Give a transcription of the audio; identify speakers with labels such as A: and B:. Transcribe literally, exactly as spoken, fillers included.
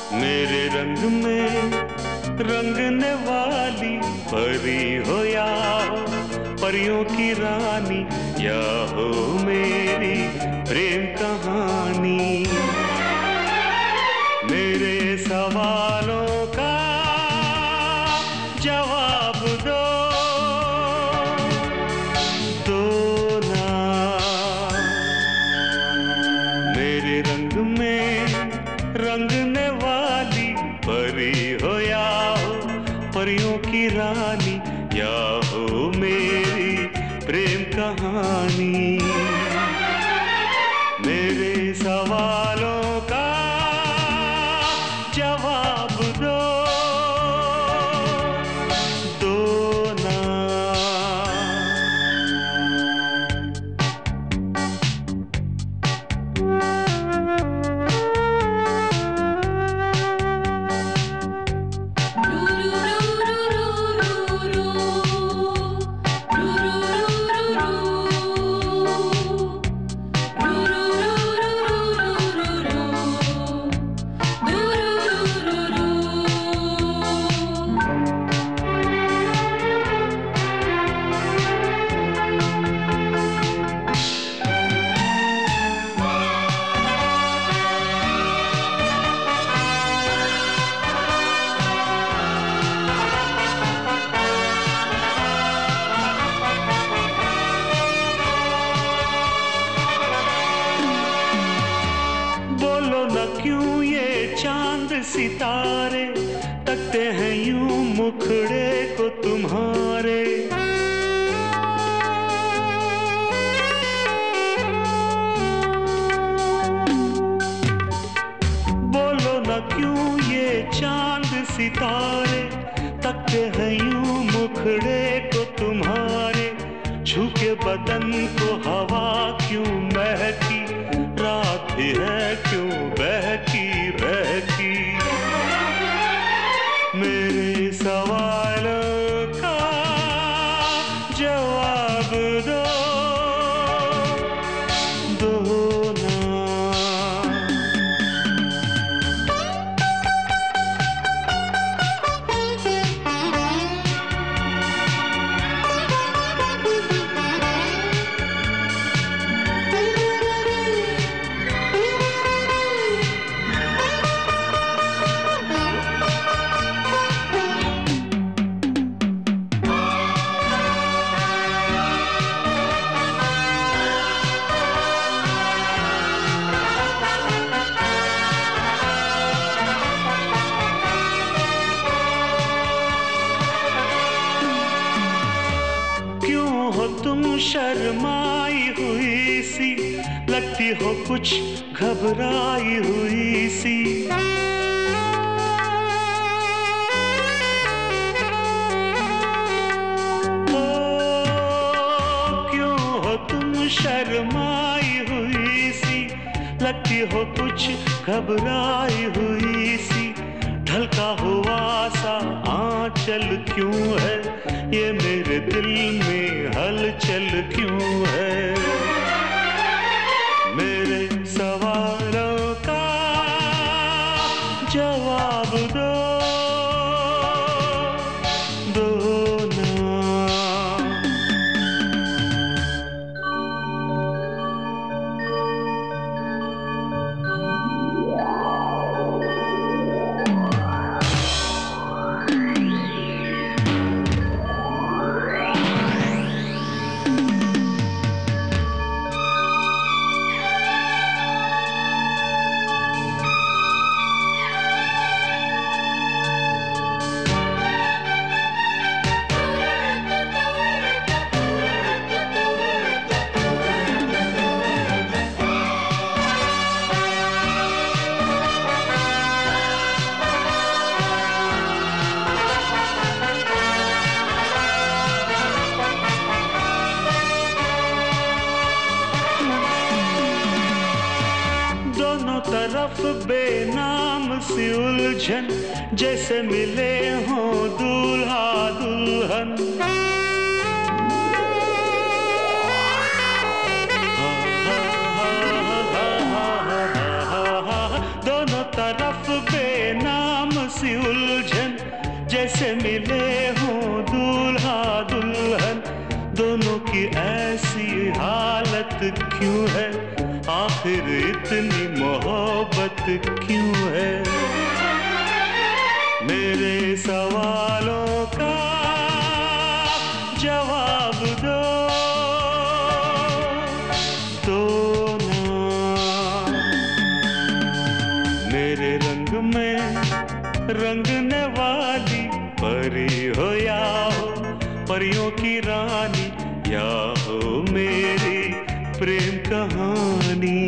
A: मेरे रंग में रंगने वाली परी हो या हो परियों की रानी, या हो मेरी प्रेम कहानी। मेरे सवालों का जवाब दो, दो ना। मेरे रंग में रंगने वाली परी हो या हो परियों की रानी, या हो मेरी प्रेम कहानी। मेरे सवालों का जवाब दो, दो ना। बोलो न क्यों ये चांद सितारे तकते हैं यूं मुखड़े को तुम्हारे। बोलो न क्यों ये चांद सितारे तकते हैं यूं मुखड़े को तुम्हारे। छू के बदन को हवा क्यों महकी, रात भी है क्यों बहकी बहकी। मेरे सवालों का जवाब दो, दो ना। हो तुम शर्माई हुई सी, लगती हो कुछ घबराई हुई सी। ओ, क्यों हो तुम शर्माई हुई सी, लगती हो कुछ घबराई हुई सी। ढलका हुआ सा आंचल क्यों है, ये मेरे दिल में हलचल क्यों है। मेरे सवालों का जवाब दो, दो ना। दोनों तरफ बेनाम सी उलझन, जैसे मिले हों दूल्हा दुल्हन। दोनों तरफ बेनाम कैसे मिले हों दूल्हा दुल्हन, दोनों की ऐसी हालत क्यों है, आखिर इतनी मोहब्बत क्यों है। मेरे सवालों का जवाब दो, दो ना। मेरे रंग में रंगने वाली परी हो या हो परियों की रानी, या हो मेरी प्रेम कहानी।